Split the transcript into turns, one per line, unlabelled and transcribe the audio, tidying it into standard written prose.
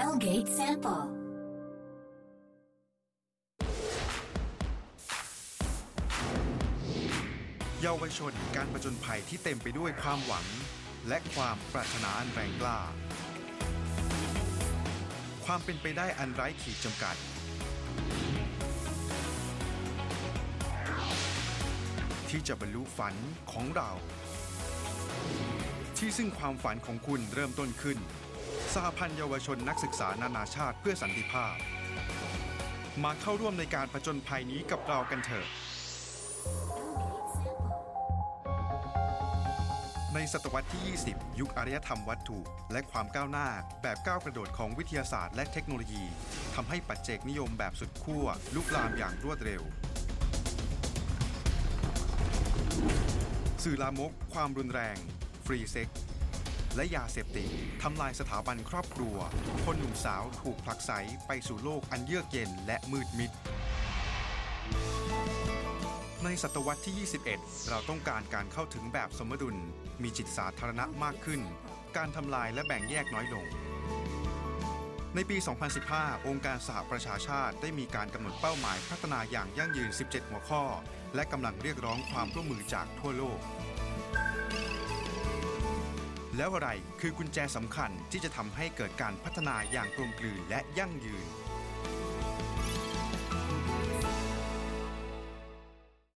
Hellgate Sample
เยาวชนการผจญภัยที่เต็มไปด้วยความหวังและความปรารถนาอันแรงกล้าความเป็นไปได้อันไร้ขีดจำกัดที่จะบรรลุฝันของเราที่ซึ่งความฝันของคุณเริ่มต้นขึ้นสหพันธ์เยาวชนนักศึกษานานาชาติเพื่อสันติภาพมาเข้าร่วมในการผจญภัยนี้กับเรากันเถอะในศตวรรษที่ 20 ยุคอารยธรรมวัตถุและความก้าวหน้าแบบก้าวกระโดดของวิทยาศาสตร์และเทคโนโลยีทำให้ปัจเจกนิยมแบบสุดขั้วลุกลามอย่างรวดเร็วสื่อลามกความรุนแรงฟรีเซ็กส์และยาเสพติดทำลายสถาบันครอบครัวคนหนุ่มสาวถูกผลักไสไปสู่โลกอันเยือกเย็นและมืดมิดในศตวรรษที่ 21 เราต้องการการเข้าถึงแบบสมดุลมีจิตสาธารณะมากขึ้นการทำลายและแบ่งแยกน้อยลงในปี 2015 องค์การสหประชาชาติได้มีการกำหนดเป้าหมายพัฒนาอย่างยั่งยืน 17 หัวข้อและกำลังเรียกร้องความร่วมมือจากทั่วโลกแล้วอะไรคือกุญแจสำคัญที่จะทำให้เกิดการพัฒนาอย่างกลมกลืนและยั่งยืน